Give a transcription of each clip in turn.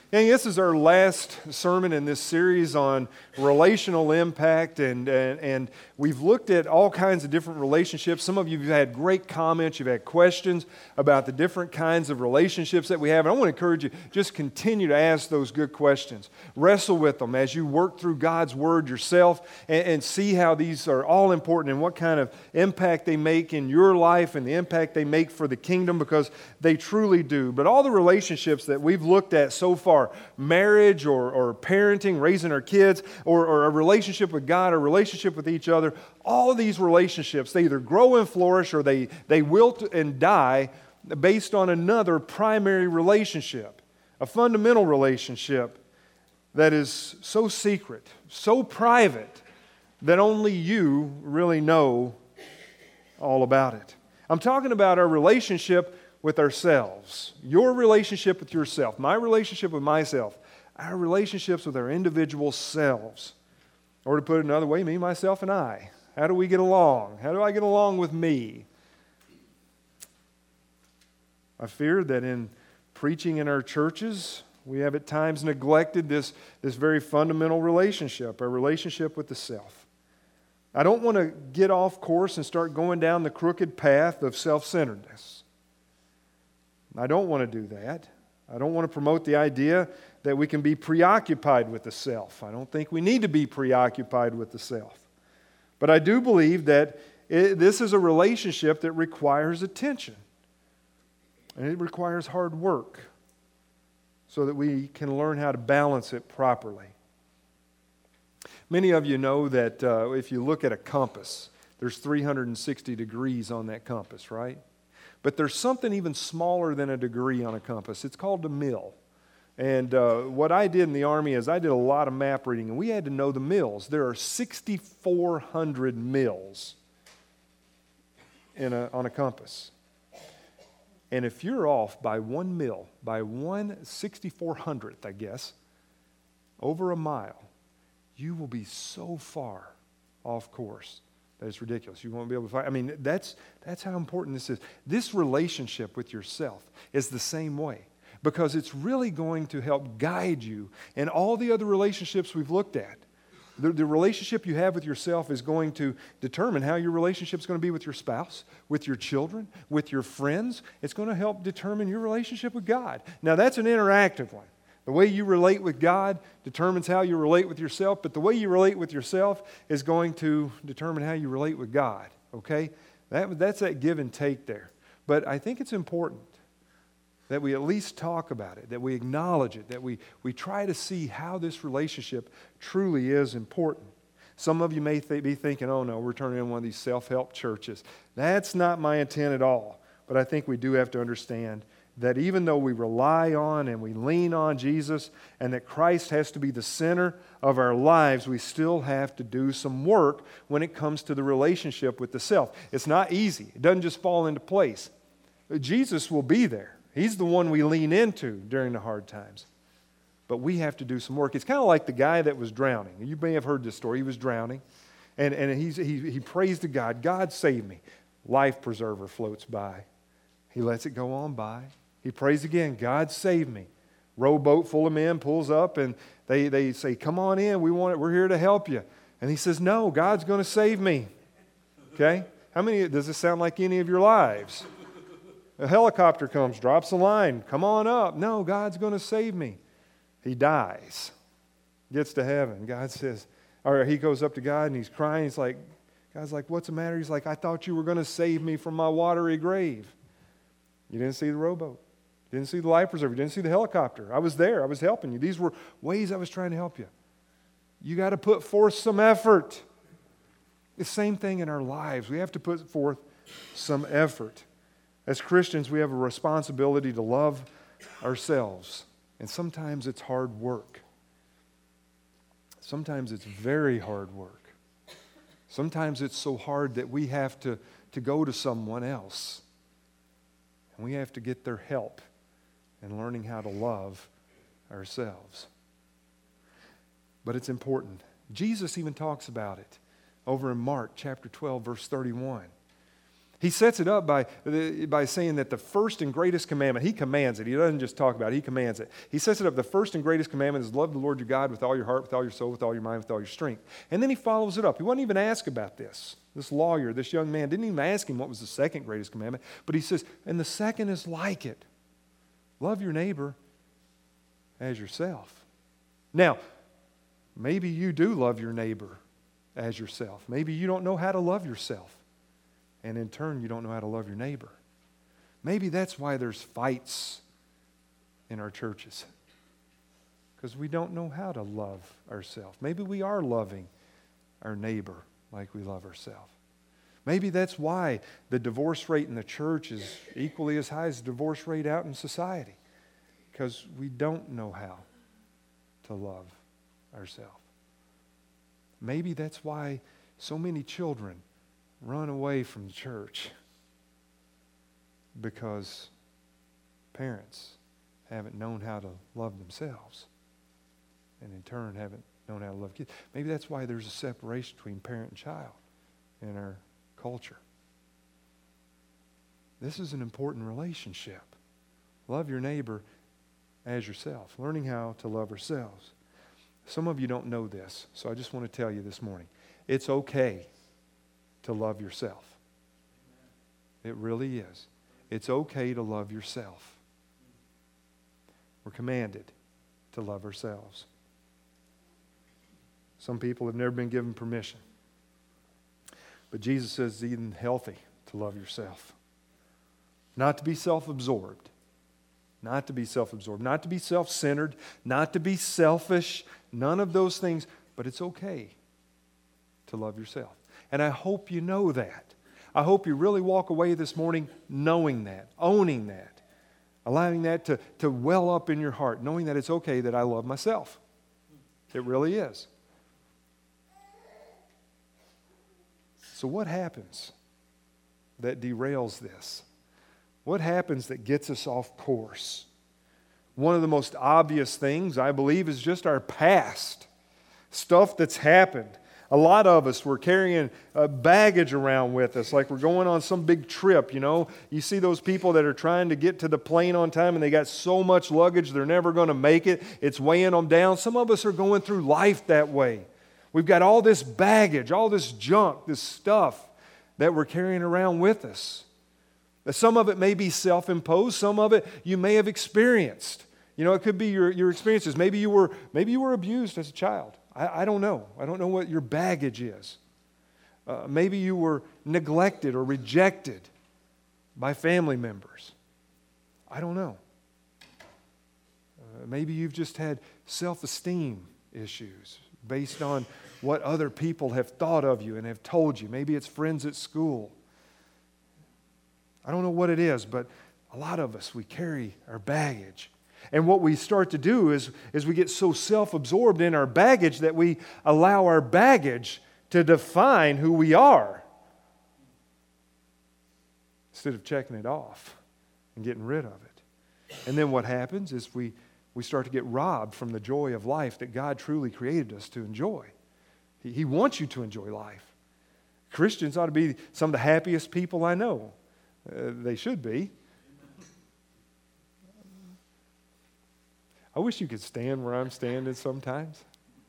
And this is our last sermon in this series on relational impact, and we've looked at all kinds of different relationships. Some of you have had great comments, you've had questions about the different kinds of relationships that we have. And I want to encourage you, just continue to ask those good questions. Wrestle with them as you work through God's Word yourself and see how these are all important and what kind of impact they make in your life and the impact they make for the kingdom, because they truly do. But all the relationships that we've looked at so far, marriage or parenting, raising our kids, or a relationship with God, a relationship with each other, all of these relationships, they either grow and flourish or they wilt and die based on another primary relationship, a fundamental relationship that is so secret, so private, that only you really know all about it. I'm talking about our relationship with ourselves, your relationship with yourself, my relationship with myself, our relationships with our individual selves. Or to put it another way, me, myself, and I. How do we get along? How do I get along with me? I fear that in preaching in our churches, we have at times neglected this very fundamental relationship, our relationship with the self. I don't want to get off course and start going down the crooked path of self-centeredness. I don't want to do that. I don't want to promote the idea that we can be preoccupied with the self. I don't think we need to be preoccupied with the self. But I do believe that this is a relationship that requires attention. And it requires hard work so that we can learn how to balance it properly. Many of you know that if you look at a compass, there's 360 degrees on that compass, right? But there's something even smaller than a degree on a compass. It's called a mil. And what I did in the Army is I did a lot of map reading, and we had to know the mils. There are 6,400 mils on a compass. And if you're off by 1 mil, by 1/6400th, I guess, over a mile, you will be so far off course that it's ridiculous. You won't be able to find. I mean, that's how important this is. This relationship with yourself is the same way, because it's really going to help guide you in all the other relationships we've looked at. The relationship you have with yourself is going to determine how your relationship is going to be with your spouse, with your children, with your friends. It's going to help determine your relationship with God. Now, that's an interactive one. The way you relate with God determines how you relate with yourself, but the way you relate with yourself is going to determine how you relate with God, okay? That's that give and take there. But I think it's important that we at least talk about it, that we acknowledge it, that we try to see how this relationship truly is important. Some of you may be thinking, oh no, we're turning into one of these self-help churches. That's not my intent at all. But I think we do have to understand that even though we rely on and we lean on Jesus and that Christ has to be the center of our lives, we still have to do some work when it comes to the relationship with the self. It's not easy. It doesn't just fall into place. Jesus will be there. He's the one we lean into during the hard times. But we have to do some work. It's kind of like the guy that was drowning. You may have heard this story. He was drowning, and he prays to God, God save me. Life preserver floats by. He lets it go on by. He prays again, God save me. Rowboat full of men pulls up, and they say, come on in, we're here to help you. And he says, no, God's going to save me. Okay? Does this sound like any of your lives? A helicopter comes, drops a line, come on up. No, God's going to save me. He dies, gets to heaven. God says, or he goes up to God and he's crying. God's like, what's the matter? He's like, I thought you were going to save me from my watery grave. You didn't see the rowboat. You didn't see the life preserver. You didn't see the helicopter. I was there. I was helping you. These were ways I was trying to help you. You got to put forth some effort. The same thing in our lives. We have to put forth some effort. As Christians, we have a responsibility to love ourselves. And sometimes it's hard work. Sometimes it's very hard work. Sometimes it's so hard that we have to go to someone else. And we have to get their help in learning how to love ourselves. But it's important. Jesus even talks about it over in Mark chapter 12, verse 31. He sets it up by saying that the first and greatest commandment, he commands it. He doesn't just talk about it, he commands it. He sets it up, the first and greatest commandment is love the Lord your God with all your heart, with all your soul, with all your mind, with all your strength. And then he follows it up. He wasn't even asked about this. This lawyer, this young man, didn't even ask him what was the second greatest commandment. But he says, and the second is like it. Love your neighbor as yourself. Now, maybe you do love your neighbor as yourself. Maybe you don't know how to love yourself. And in turn, you don't know how to love your neighbor. Maybe that's why there's fights in our churches. Because we don't know how to love ourselves. Maybe we are loving our neighbor like we love ourselves. Maybe that's why the divorce rate in the church is equally as high as the divorce rate out in society. Because we don't know how to love ourselves. Maybe that's why so many children run away from the church, because parents haven't known how to love themselves, and in turn haven't known how to love kids. Maybe that's why there's a separation between parent and child in our culture. This is an important relationship. Love your neighbor as yourself. Learning how to love ourselves. Some of you don't know this, so I just want to tell you this morning. It's okay to love yourself. It really is. It's okay to love yourself. We're commanded to love ourselves. Some people have never been given permission. But Jesus says it's even healthy to love yourself. Not to be self-absorbed. Not to be self-absorbed. Not to be self-centered. Not to be selfish. None of those things. But it's okay to love yourself. And I hope you know that. I hope you really walk away this morning knowing that, owning that, allowing that to well up in your heart, knowing that it's okay that I love myself. It really is. So what happens that derails this? What happens that gets us off course? One of the most obvious things, I believe, is just our past. Stuff that's happened. A lot of us, we're carrying baggage around with us, like we're going on some big trip, you know. You see those people that are trying to get to the plane on time and they got so much luggage they're never going to make it. It's weighing them down. Some of us are going through life that way. We've got all this baggage, all this junk, this stuff that we're carrying around with us. Some of it may be self-imposed. Some of it you may have experienced. You know, it could be your experiences. Maybe you were abused as a child. I don't know. I don't know what your baggage is. Maybe you were neglected or rejected by family members. I don't know. Maybe you've just had self-esteem issues based on what other people have thought of you and have told you. Maybe it's friends at school. I don't know what it is, but a lot of us, we carry our baggage. And what we start to do is we get so self-absorbed in our baggage that we allow our baggage to define who we are instead of checking it off and getting rid of it. And then what happens is we start to get robbed from the joy of life that God truly created us to enjoy. He wants you to enjoy life. Christians ought to be some of the happiest people I know. They should be. I wish you could stand where I'm standing sometimes.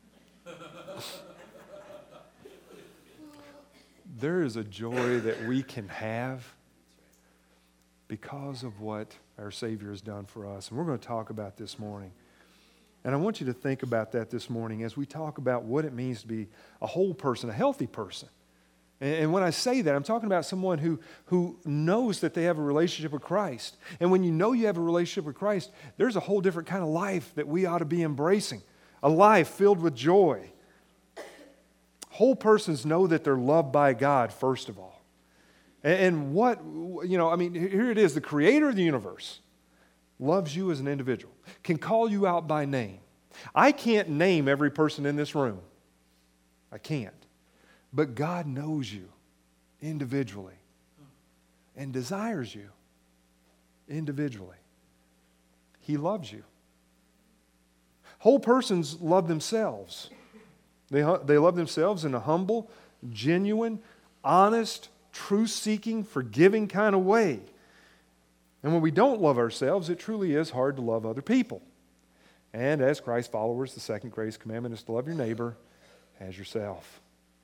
There is a joy that we can have because of what our Savior has done for us. And we're going to talk about this morning. And I want you to think about that this morning as we talk about what it means to be a whole person, a healthy person. And when I say that, I'm talking about someone who knows that they have a relationship with Christ. And when you know you have a relationship with Christ, there's a whole different kind of life that we ought to be embracing. A life filled with joy. Whole persons know that they're loved by God, first of all. And what, here it is, the creator of the universe loves you as an individual, can call you out by name. I can't name every person in this room. I can't. But God knows you individually and desires you individually. He loves you. Whole persons love themselves. They love themselves in a humble, genuine, honest, truth-seeking, forgiving kind of way. And when we don't love ourselves, it truly is hard to love other people. And as Christ followers, the second greatest commandment is to love your neighbor as yourself.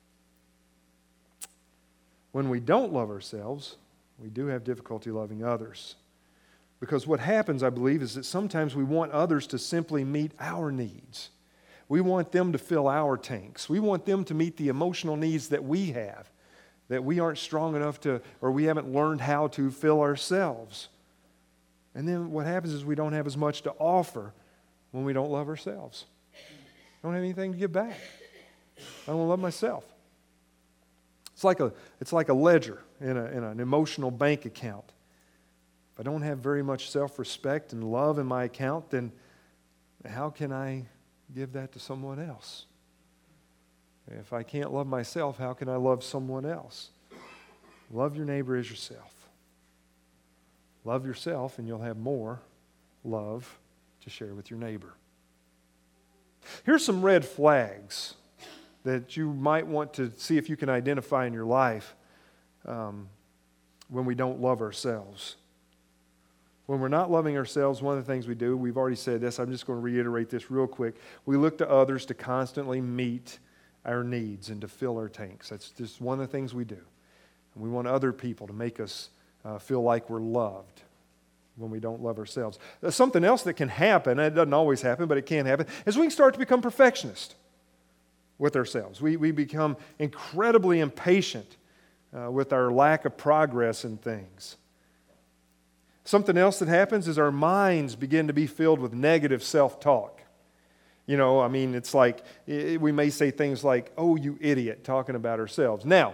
When we don't love ourselves, we do have difficulty loving others. Because what happens, I believe, is that sometimes we want others to simply meet our needs. We want them to fill our tanks. We want them to meet the emotional needs that we have, that we aren't strong enough to, or we haven't learned how to fill ourselves. And then what happens is we don't have as much to offer when we don't love ourselves. I don't have anything to give back. I don't love myself. It's like a ledger in an emotional bank account. If I don't have very much self-respect and love in my account, then how can I give that to someone else? If I can't love myself, how can I love someone else? Love your neighbor as yourself. Love yourself and you'll have more love to share with your neighbor. Here's some red flags that you might want to see if you can identify in your life when we don't love ourselves. When we're not loving ourselves, one of the things we do, we've already said this, I'm just going to reiterate this real quick. We look to others to constantly meet our needs and to fill our tanks. That's just one of the things we do. And we want other people to make us feel like we're loved when we don't love ourselves. Something else that can happen, and it doesn't always happen, but it can happen, is we can start to become perfectionists with ourselves. We become incredibly impatient with our lack of progress in things. Something else that happens is our minds begin to be filled with negative self-talk. You know, I mean, it's like we may say things like, "Oh, you idiot," talking about ourselves. Now,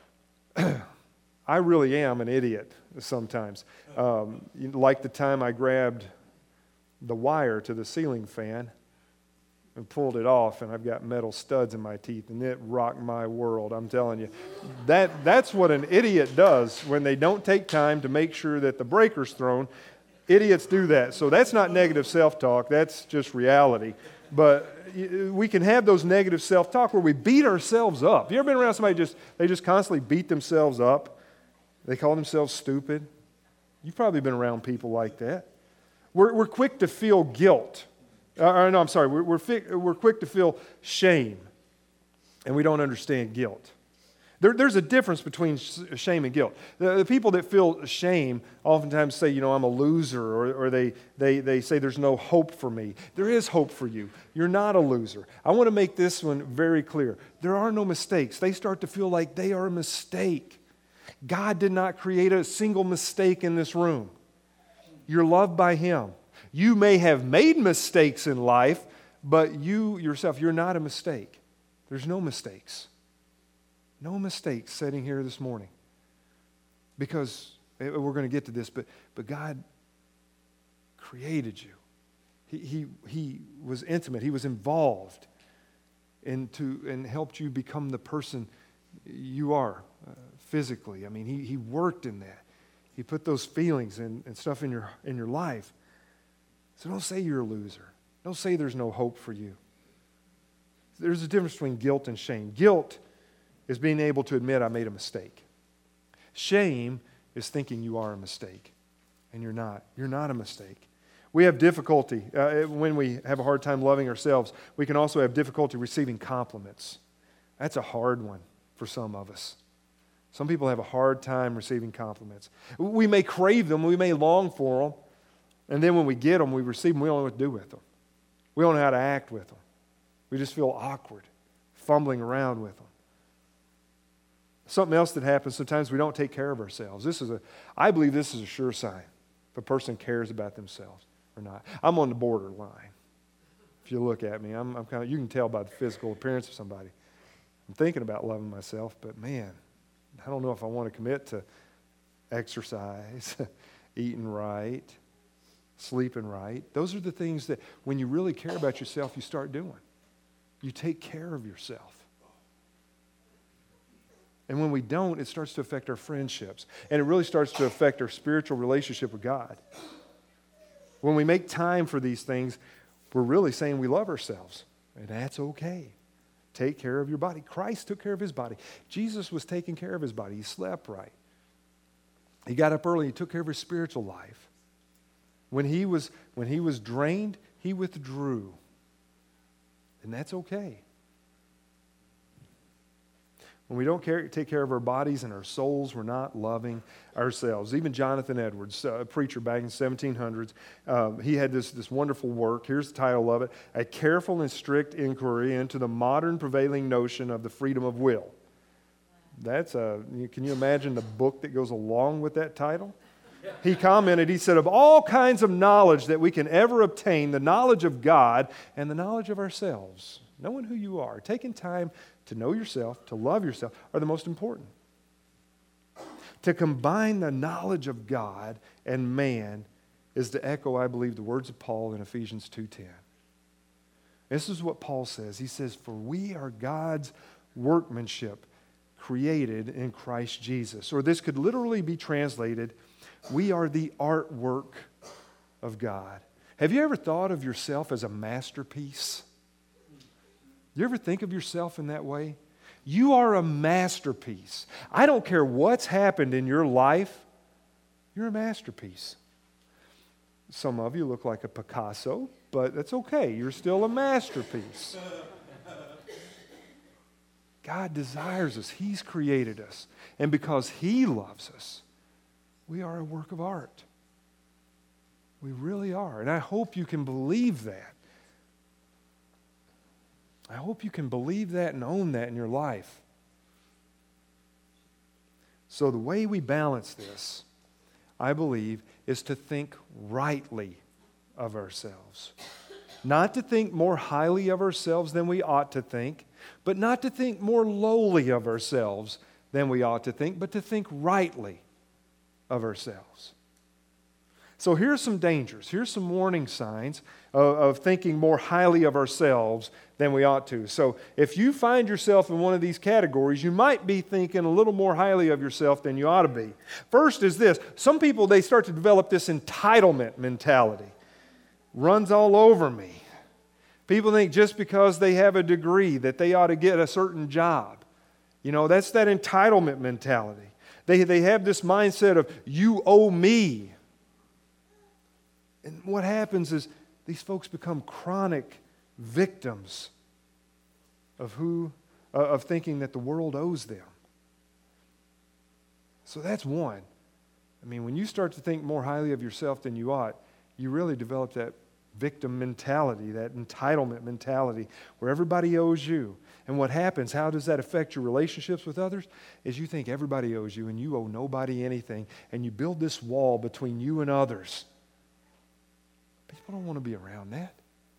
I really am an idiot sometimes. Like the time I grabbed the wire to the ceiling fan and pulled it off, and I've got metal studs in my teeth, and it rocked my world, I'm telling you. That's what an idiot does when they don't take time to make sure that the breaker's thrown. Idiots do that. So that's not negative self-talk, that's just reality. But we can have those negative self-talk where we beat ourselves up. Have you ever been around somebody they just constantly beat themselves up? They call themselves stupid. You've probably been around people like that. We're quick to feel guilt. We're quick to feel shame, and we don't understand guilt. There's a difference between shame and guilt. The people that feel shame oftentimes say, you know, I'm a loser, or they say there's no hope for me. There is hope for you. You're not a loser. I want to make this one very clear. There are no mistakes. They start to feel like they are a mistake. God did not create a single mistake in this room. You're loved by Him. You may have made mistakes in life, but you yourself, you're not a mistake. There's no mistakes. No mistakes sitting here this morning. Because we're going to get to this, but God created you. He was intimate. He was involved and helped you become the person you are physically. I mean, He worked in that. He put those feelings and stuff in your life. So don't say you're a loser. Don't say there's no hope for you. There's a difference between guilt and shame. Guilt is being able to admit I made a mistake. Shame is thinking you are a mistake, and you're not. You're not a mistake. We have difficulty when we have a hard time loving ourselves. We can also have difficulty receiving compliments. That's a hard one for some of us. Some people have a hard time receiving compliments. We may crave them. We may long for them. And then when we get them, we receive them, we don't know what to do with them. We don't know how to act with them. We just feel awkward, fumbling around with them. Something else that happens, sometimes we don't take care of ourselves. I believe this is a sure sign if a person cares about themselves or not. I'm on the borderline. If you look at me, I'm kind of, you can tell by the physical appearance of somebody. I'm thinking about loving myself, but man, I don't know if I want to commit to exercise, eating right, sleeping right. Those are the things that when you really care about yourself, you start doing. You take care of yourself. And when we don't, it starts to affect our friendships. And it really starts to affect our spiritual relationship with God. When we make time for these things, we're really saying we love ourselves. And that's okay. take care of your body. Christ took care of his body. Jesus was taking care of his body. He slept right. He got up early. He took care of his spiritual life. When he was drained, he withdrew. And that's okay. When we don't take care of our bodies and our souls, we're not loving ourselves. Even Jonathan Edwards, a preacher back in the 1700s, he had this wonderful work. Here's the title of it: A Careful and Strict Inquiry into the Modern Prevailing Notion of the Freedom of Will. Can you imagine the book that goes along with that title? He commented, he said, of all kinds of knowledge that we can ever obtain, the knowledge of God and the knowledge of ourselves, knowing who you are, taking time to know yourself, to love yourself, are the most important. To combine the knowledge of God and man is to echo, I believe, the words of Paul in Ephesians 2:10. This is what Paul says. He says, for we are God's workmanship, created in Christ Jesus. Or this could literally be translated, we are the artwork of God. Have you ever thought of yourself as a masterpiece? You ever think of yourself in that way? You are a masterpiece. I don't care what's happened in your life, you're a masterpiece. Some of you look like a Picasso, but that's okay. You're still a masterpiece. God desires us. He's created us. And because He loves us, we are a work of art. We really are. And I hope you can believe that. I hope you can believe that and own that in your life. So the way we balance this, I believe, is to think rightly of ourselves. Not to think more highly of ourselves than we ought to think, but not to think more lowly of ourselves than we ought to think, but to think rightly of ourselves. So here's some dangers. Here's some warning signs of thinking more highly of ourselves than we ought to. So if you find yourself in one of these categories, you might be thinking a little more highly of yourself than you ought to be. First is this. Some people, they start to develop this entitlement mentality. Runs all over me. People think just because they have a degree that they ought to get a certain job. You know, that's that entitlement mentality. They have this mindset of, you owe me. And what happens is these folks become chronic victims of thinking that the world owes them. So that's one. I mean, when you start to think more highly of yourself than you ought, you really develop that victim mentality, that entitlement mentality, where everybody owes you. And what happens, how does that affect your relationships with others? Is you think everybody owes you and you owe nobody anything, and you build this wall between you and others. People don't want to be around that.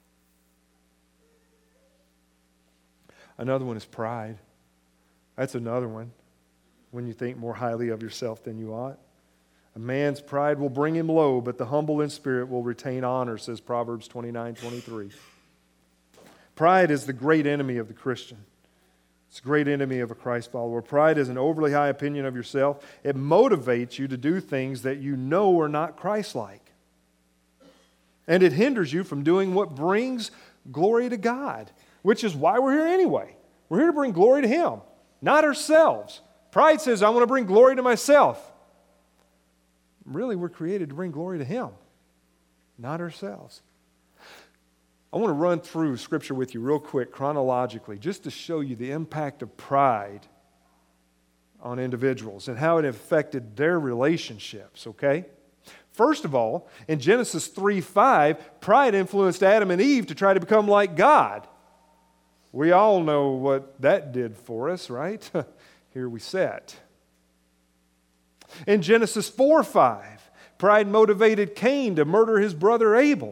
Another one is pride. That's another one, when you think more highly of yourself than you ought. A man's pride will bring him low, but the humble in spirit will retain honor, says Proverbs 29:23. Pride is the great enemy of the Christian. It's a great enemy of a Christ follower. Pride is an overly high opinion of yourself. It motivates you to do things that you know are not Christ-like. And it hinders you from doing what brings glory to God, which is why we're here anyway. We're here to bring glory to Him, not ourselves. Pride says, I want to bring glory to myself. Really, we're created to bring glory to Him, not ourselves. I want to run through Scripture with you real quick, chronologically, just to show you the impact of pride on individuals and how it affected their relationships, okay? First of all, in Genesis 3:5, pride influenced Adam and Eve to try to become like God. We all know what that did for us, right? Here we sat. In Genesis 4:5, pride motivated Cain to murder his brother Abel.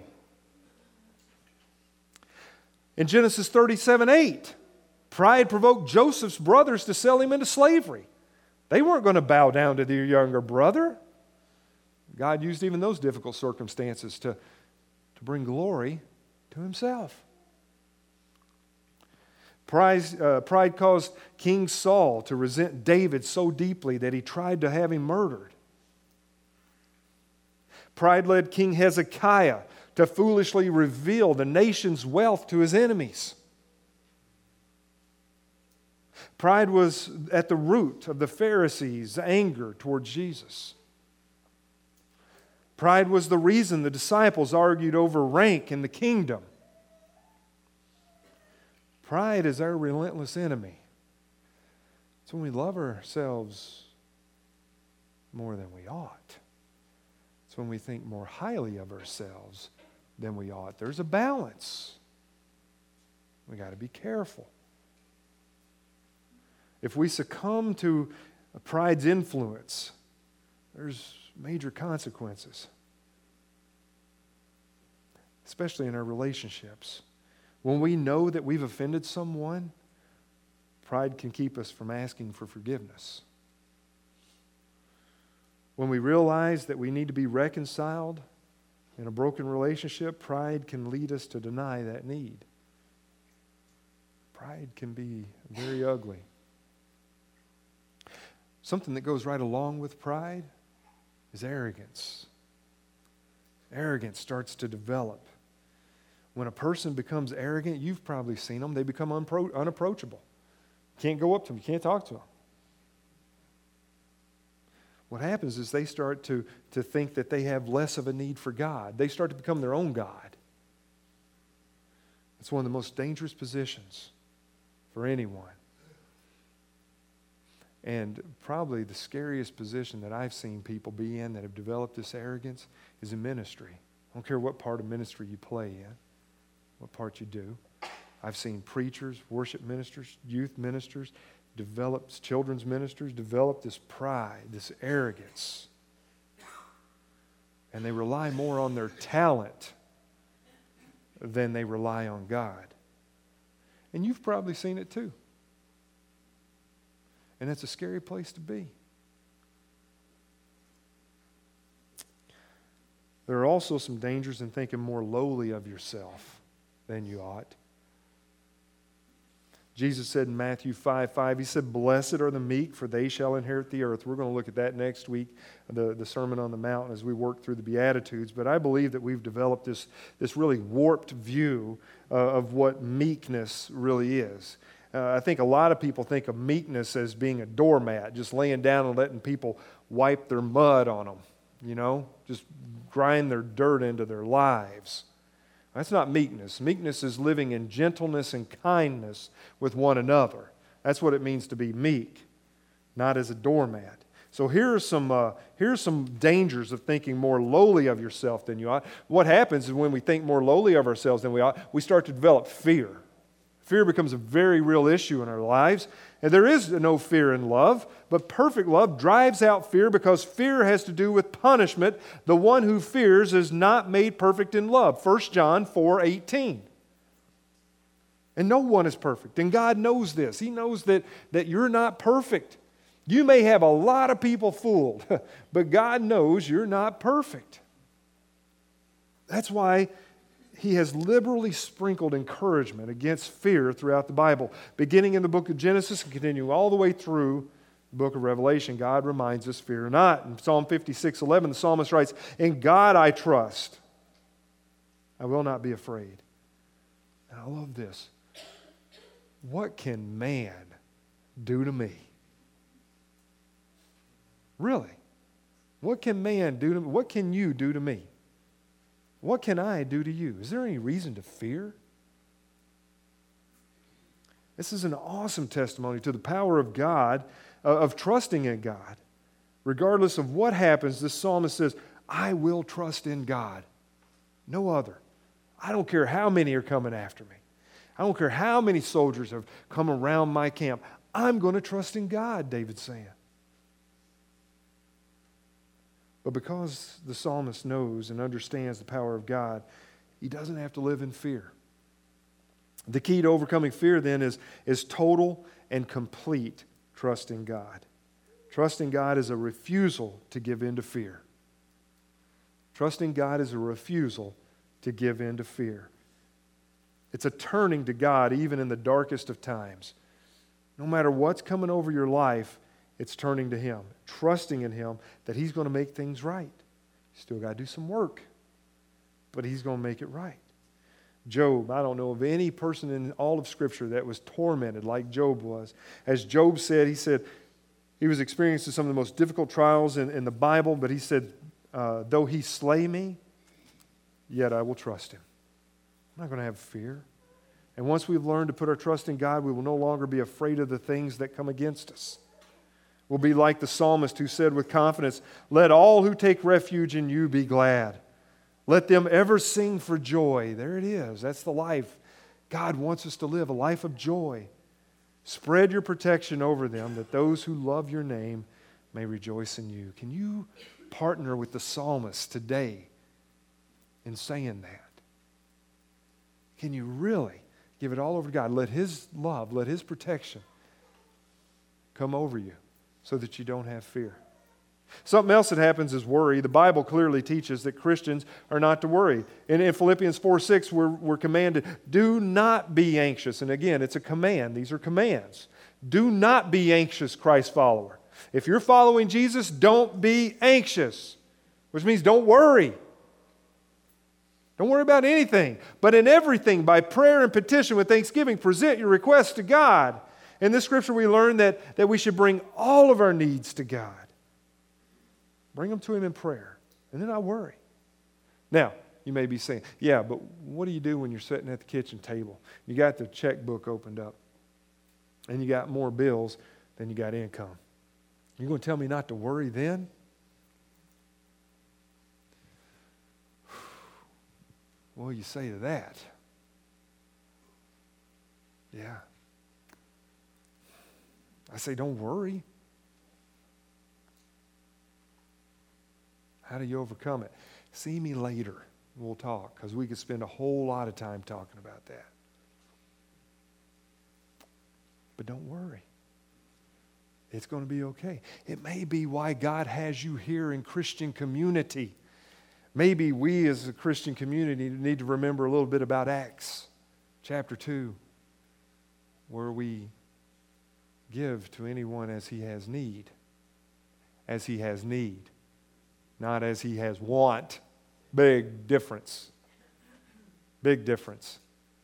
In Genesis 37:8, pride provoked Joseph's brothers to sell him into slavery. They weren't going to bow down to their younger brother. God used even those difficult circumstances to bring glory to Himself. Pride caused King Saul to resent David so deeply that he tried to have him murdered. Pride led King Hezekiah to foolishly reveal the nation's wealth to his enemies. Pride was at the root of the Pharisees' anger towards Jesus. Pride was the reason the disciples argued over rank in the kingdom. Pride is our relentless enemy. It's when we love ourselves more than we ought. It's when we think more highly of ourselves than we ought. There's a balance. We got to be careful. If we succumb to pride's influence, there's major consequences, especially in our relationships. When we know that we've offended someone, pride can keep us from asking for forgiveness. When we realize that we need to be reconciled in a broken relationship, pride can lead us to deny that need. Pride can be very ugly. Something that goes right along with pride is arrogance. Arrogance starts to develop. When a person becomes arrogant, you've probably seen them, they become unapproachable. You can't go up to them, you can't talk to them. What happens is they start to think that they have less of a need for God. They start to become their own God. It's one of the most dangerous positions for anyone. And probably the scariest position that I've seen people be in that have developed this arrogance is in ministry. I don't care what part of ministry you play in, what part you do. I've seen preachers, worship ministers, youth ministers, children's ministers develop this pride, this arrogance. And they rely more on their talent than they rely on God. And you've probably seen it too. And it's a scary place to be. There are also some dangers in thinking more lowly of yourself than you ought. Jesus said in Matthew 5:5, He said, "Blessed are the meek, for they shall inherit the earth." We're going to look at that next week, the Sermon on the Mount, as we work through the Beatitudes. But I believe that we've developed this really warped view of what meekness really is. I think a lot of people think of meekness as being a doormat, just laying down and letting people wipe their mud on them, just grind their dirt into their lives. That's not meekness. Meekness is living in gentleness and kindness with one another. That's what it means to be meek, not as a doormat. So here are some dangers of thinking more lowly of yourself than you ought. What happens is when we think more lowly of ourselves than we ought, we start to develop fear. Fear becomes a very real issue in our lives. And there is no fear in love, but perfect love drives out fear because fear has to do with punishment. The one who fears is not made perfect in love. 1 John 4:18. And no one is perfect. And God knows this. He knows that you're not perfect. You may have a lot of people fooled, but God knows you're not perfect. That's why He has liberally sprinkled encouragement against fear throughout the Bible. Beginning in the book of Genesis and continuing all the way through the book of Revelation, God reminds us, fear not. In Psalm 56:11, the psalmist writes, "In God I trust. I will not be afraid." And I love this. What can man do to me? Really? What can man do to me? What can you do to me? What can I do to you? Is there any reason to fear? This is an awesome testimony to the power of God, of trusting in God. Regardless of what happens, this psalmist says, I will trust in God. No other. I don't care how many are coming after me. I don't care how many soldiers have come around my camp. I'm going to trust in God, David's saying. But because the psalmist knows and understands the power of God, he doesn't have to live in fear. The key to overcoming fear then is total and complete trust in God. Trusting God is a refusal to give in to fear. Trusting God is a refusal to give in to fear. It's a turning to God even in the darkest of times. No matter what's coming over your life, it's turning to Him, trusting in Him that He's going to make things right. You still got to do some work, but He's going to make it right. Job, I don't know of any person in all of Scripture that was tormented like Job was. As Job said, he was experiencing some of the most difficult trials in the Bible, but he said, though he slay me, yet I will trust him. I'm not going to have fear. And once we've learned to put our trust in God, we will no longer be afraid of the things that come against us. We'll be like the psalmist who said with confidence, let all who take refuge in you be glad. Let them ever sing for joy. There it is. That's the life God wants us to live, a life of joy. Spread your protection over them, that those who love your name may rejoice in you. Can you partner with the psalmist today in saying that? Can you really give it all over to God? Let His love, let His protection come over you so that you don't have fear. Something else that happens is worry. The Bible clearly teaches that Christians are not to worry. In Philippians 4:6, we're commanded, do not be anxious. And again, it's a command. These are commands. Do not be anxious, Christ follower. If you're following Jesus, don't be anxious, which means don't worry. Don't worry about anything. But in everything, by prayer and petition with thanksgiving, present your requests to God. In this scripture, we learn that we should bring all of our needs to God. Bring them to Him in prayer, and then I worry. Now, you may be saying, yeah, but what do you do when you're sitting at the kitchen table? You got the checkbook opened up, and you got more bills than you got income. You're going to tell me not to worry then? What do you say to that? Yeah. I say, don't worry. How do you overcome it? See me later. We'll talk, because we could spend a whole lot of time talking about that. But don't worry. It's going to be okay. It may be why God has you here in Christian community. Maybe we as a Christian community need to remember a little bit about Acts chapter 2, where we give to anyone as he has need. As he has need. Not as he has want. Big difference. Big difference.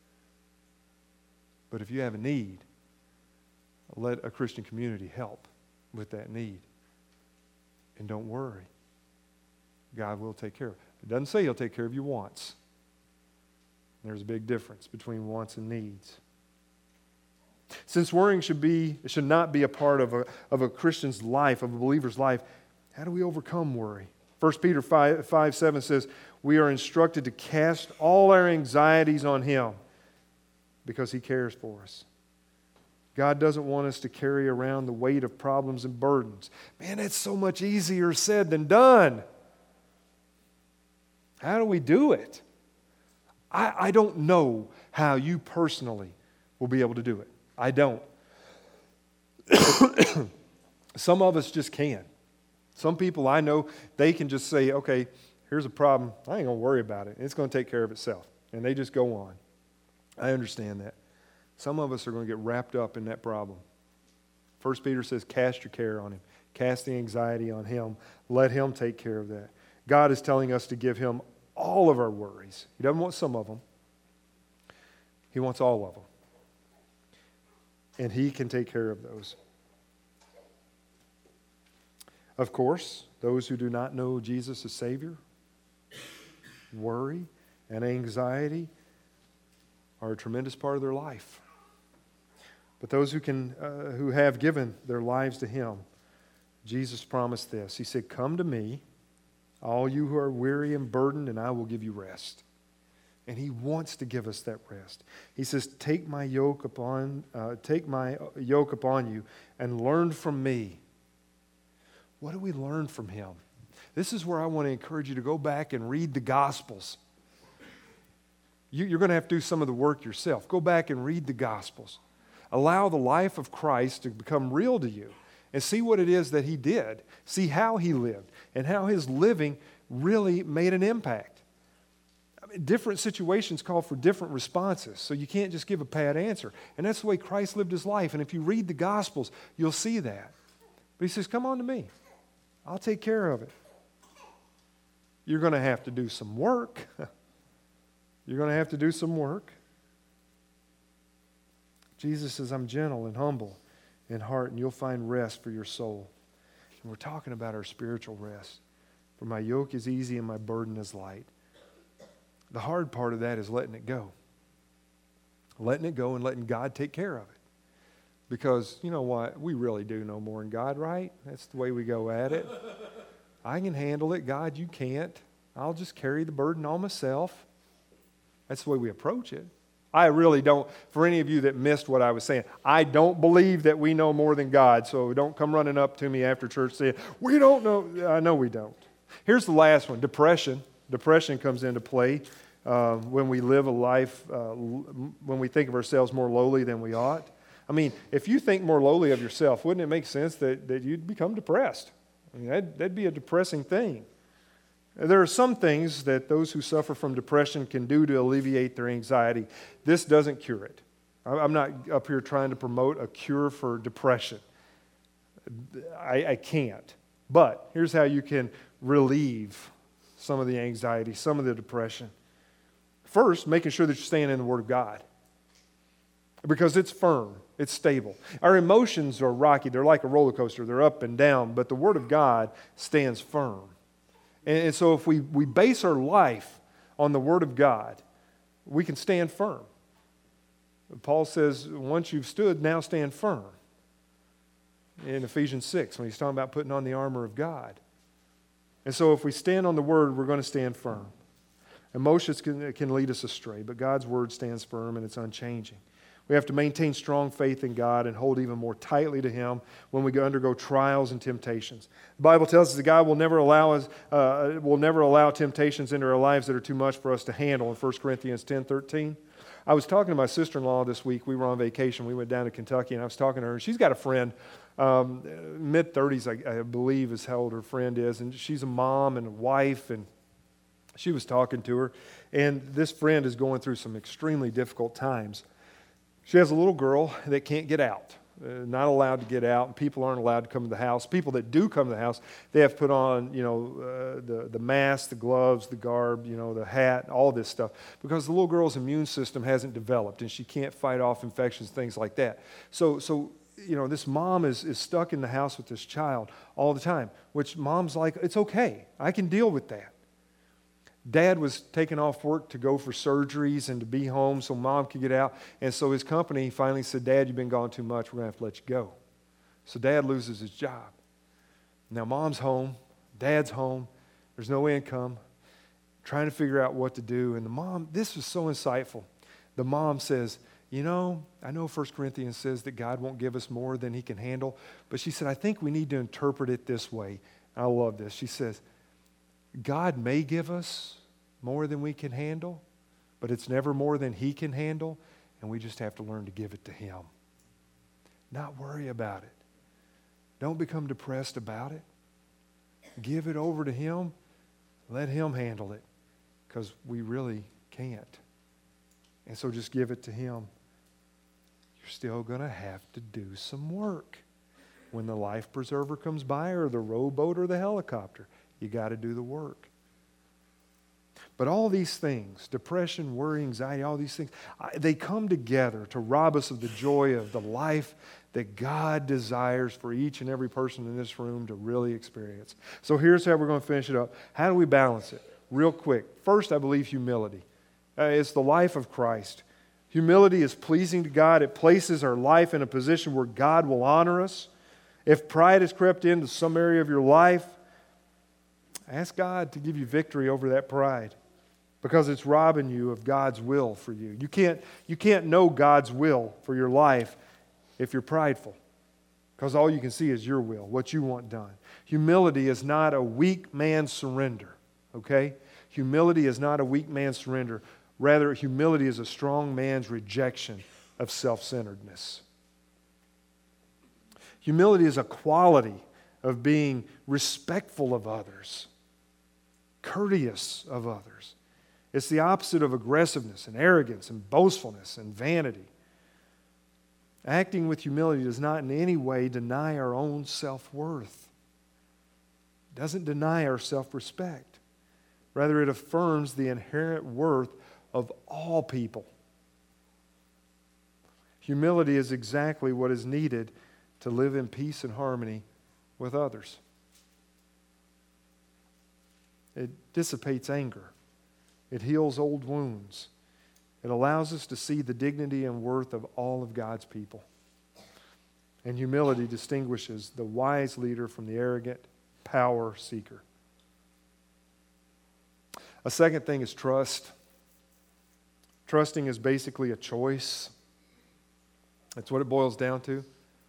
But if you have a need, let a Christian community help with that need. And don't worry. God will take care of it. It doesn't say He'll take care of your wants. There's a big difference between wants and needs. Since worrying should not be a part of a Christian's life, of a believer's life, how do we overcome worry? 1 Peter 5:7 says, we are instructed to cast all our anxieties on Him because He cares for us. God doesn't want us to carry around the weight of problems and burdens. Man, it's so much easier said than done. How do we do it? I don't know how you personally will be able to do it. I don't. Some of us just can. Some people I know, they can just say, okay, here's a problem. I ain't going to worry about it. It's going to take care of itself. And they just go on. I understand that. Some of us are going to get wrapped up in that problem. 1 Peter says, cast your care on Him. Cast the anxiety on Him. Let Him take care of that. God is telling us to give Him all of our worries. He doesn't want some of them. He wants all of them. And He can take care of those. Of course, those who do not know Jesus as Savior, worry and anxiety are a tremendous part of their life. But those who have given their lives to Him, Jesus promised this. He said, come to me, all you who are weary and burdened, and I will give you rest. And He wants to give us that rest. He says, take my yoke upon you and learn from me. What do we learn from Him? This is where I want to encourage you to go back and read the Gospels. You're going to have to do some of the work yourself. Go back and read the Gospels. Allow the life of Christ to become real to you and see what it is that He did. See how He lived and how His living really made an impact. I mean, different situations call for different responses, so you can't just give a pat answer. And that's the way Christ lived His life. And if you read the Gospels, you'll see that. But He says, come on to me. I'll take care of it. You're going to have to do some work. You're going to have to do some work. Jesus says, I'm gentle and humble in heart, and you'll find rest for your soul. And we're talking about our spiritual rest. For my yoke is easy and my burden is light. The hard part of that is letting it go. Letting it go and letting God take care of it. Because, you know what? We really do know more than God, right? That's the way we go at it. I can handle it. God, you can't. I'll just carry the burden all myself. That's the way we approach it. I really don't, for any of you that missed what I was saying, I don't believe that we know more than God, so don't come running up to me after church saying, we don't know. I know we don't. Here's the last one, depression. Depression comes into play when we live a life, when we think of ourselves more lowly than we ought. I mean, if you think more lowly of yourself, wouldn't it make sense that you'd become depressed? I mean, that'd be a depressing thing. There are some things that those who suffer from depression can do to alleviate their anxiety. This doesn't cure it. I'm not up here trying to promote a cure for depression. I can't. But here's how you can relieve some of the anxiety, some of the depression. First, making sure that you're staying in the Word of God. Because it's firm, it's stable. Our emotions are rocky. They're like a roller coaster. They're up and down. But the Word of God stands firm. And so if we base our life on the Word of God, we can stand firm. Paul says, once you've stood, now stand firm. In Ephesians 6, when he's talking about putting on the armor of God. And so if we stand on the Word, we're going to stand firm. Emotions can lead us astray, but God's Word stands firm and it's unchanging. We have to maintain strong faith in God and hold even more tightly to Him when we undergo trials and temptations. The Bible tells us that God will never allow temptations into our lives that are too much for us to handle in 1 Corinthians 10:13. I was talking to my sister-in-law this week. We were on vacation. We went down to Kentucky, and I was talking to her. She's got a friend, mid-30s, I believe is how old her friend is, and she's a mom and a wife, and she was talking to her, and this friend is going through some extremely difficult times. She has a little girl that can't get out, not allowed to get out, and people aren't allowed to come to the house. People that do come to the house, they have to put on, the mask, the gloves, the garb, the hat, all this stuff, because the little girl's immune system hasn't developed, and she can't fight off infections, things like that. So this mom is stuck in the house with this child all the time, which mom's like, it's okay, I can deal with that. Dad was taking off work to go for surgeries and to be home so Mom could get out. And so his company finally said, Dad, you've been gone too much. We're going to have to let you go. So Dad loses his job. Now Mom's home. Dad's home. There's no income. Trying to figure out what to do. And the mom, this was so insightful. The mom says, I know 1 Corinthians says that God won't give us more than He can handle. But she said, I think we need to interpret it this way. I love this. She says, God may give us more than we can handle, but it's never more than He can handle, and we just have to learn to give it to Him. Not worry about it. Don't become depressed about it. Give it over to Him. Let Him handle it, because we really can't. And so just give it to Him. You're still going to have to do some work. When the life preserver comes by, or the rowboat, or the helicopter, you got to do the work. But all these things, depression, worry, anxiety, all these things, they come together to rob us of the joy of the life that God desires for each and every person in this room to really experience. So here's how we're going to finish it up. How do we balance it? Real quick. First, I believe humility. It's the life of Christ. Humility is pleasing to God. It places our life in a position where God will honor us. If pride has crept into some area of your life, ask God to give you victory over that pride, because it's robbing you of God's will for you. You can't know God's will for your life if you're prideful, because all you can see is your will, what you want done. Humility is not a weak man's surrender, okay? Humility is not a weak man's surrender. Rather, humility is a strong man's rejection of self-centeredness. Humility is a quality of being respectful of others, courteous of others. It's the opposite of aggressiveness and arrogance and boastfulness and vanity. Acting with humility does not in any way deny our own self-worth. It doesn't deny our self-respect. Rather, it affirms the inherent worth of all people. Humility is exactly what is needed to live in peace and harmony with others. It dissipates anger. It heals old wounds. It allows us to see the dignity and worth of all of God's people. And humility distinguishes the wise leader from the arrogant power seeker. A second thing is trust. Trusting is basically a choice. That's what it boils down to.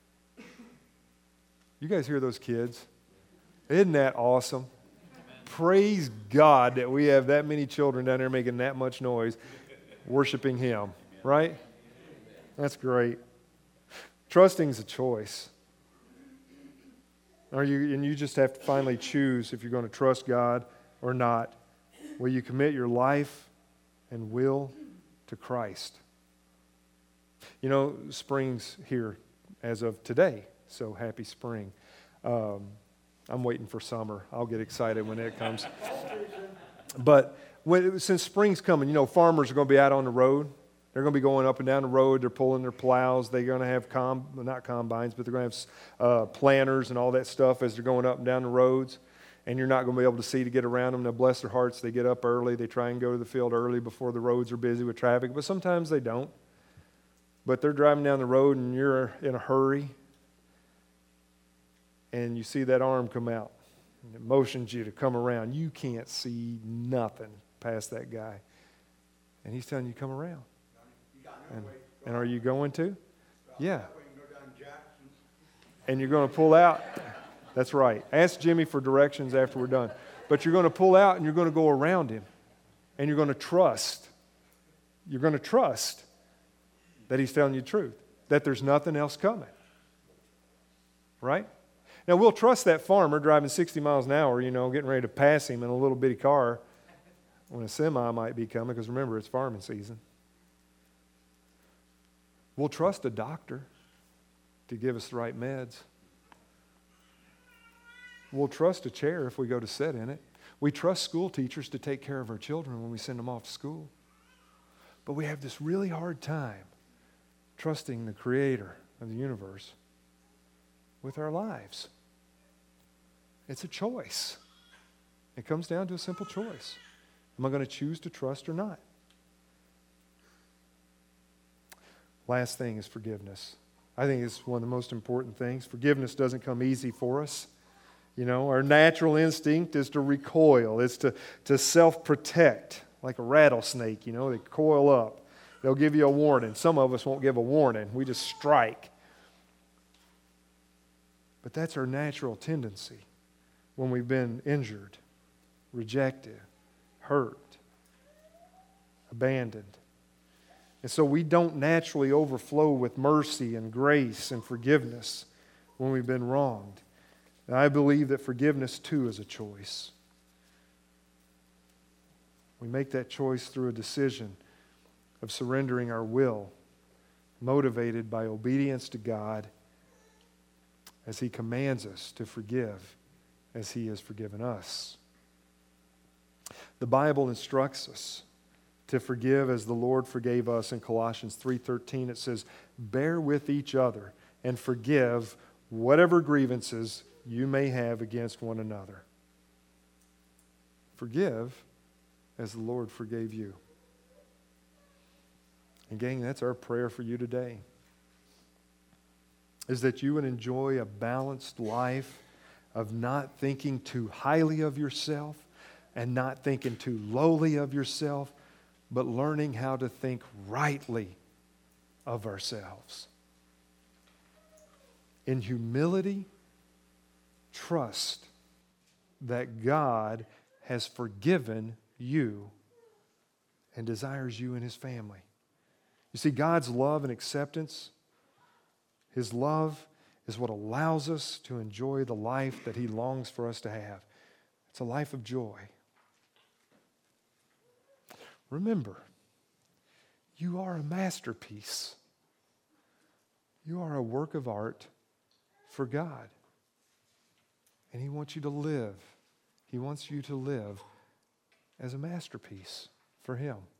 You guys hear those kids? Isn't that awesome? Praise God that we have that many children down there making that much noise, worshiping Him, right? That's great. Trusting is a choice. And you just have to finally choose if you're going to trust God or not. Will you commit your life and will to Christ? You know, spring's here as of today, so happy spring. I'm waiting for summer. I'll get excited when it comes. But since spring's coming, you know, farmers are going to be out on the road. They're going to be going up and down the road. They're pulling their plows. They're going to have, not combines, but they're going to have planters and all that stuff as they're going up and down the roads. And you're not going to be able to see to get around them. Now, bless their hearts, they get up early. They try and go to the field early before the roads are busy with traffic. But sometimes they don't. But they're driving down the road and you're in a hurry. And you see that arm come out. And it motions you to come around. You can't see nothing past that guy. And he's telling you to come around. And are you going to? Yeah. And you're going to pull out. That's right. Ask Jimmy for directions after we're done. But you're going to pull out and you're going to go around him. And you're going to trust. You're going to trust that he's telling you the truth. That there's nothing else coming. Right? Now, we'll trust that farmer driving 60 miles an hour, you know, getting ready to pass him in a little bitty car when a semi might be coming, because remember, it's farming season. We'll trust a doctor to give us the right meds. We'll trust a chair if we go to sit in it. We trust school teachers to take care of our children when we send them off to school. But we have this really hard time trusting the Creator of the universe with our lives. It's a choice. It comes down to a simple choice. Am I going to choose to trust or not? Last thing is forgiveness. I think it's one of the most important things. Forgiveness doesn't come easy for us. You know, our natural instinct is to recoil. It's to self-protect, like a rattlesnake. You know, they coil up. They'll give you a warning. Some of us won't give a warning. We just strike. But that's our natural tendency when we've been injured, rejected, hurt, abandoned. And so we don't naturally overflow with mercy and grace and forgiveness when we've been wronged. And I believe that forgiveness too is a choice. We make that choice through a decision of surrendering our will, motivated by obedience to God as He commands us to forgive as He has forgiven us. The Bible instructs us to forgive as the Lord forgave us. In Colossians 3:13 it says, "Bear with each other and forgive whatever grievances you may have against one another." Forgive as the Lord forgave you. And gang, that's our prayer for you today, is that you would enjoy a balanced life of not thinking too highly of yourself and not thinking too lowly of yourself, but learning how to think rightly of ourselves. In humility, trust that God has forgiven you and desires you in His family. You see, God's love and acceptance, His love is what allows us to enjoy the life that He longs for us to have. It's a life of joy. Remember, you are a masterpiece. You are a work of art for God. And He wants you to live. He wants you to live as a masterpiece for Him.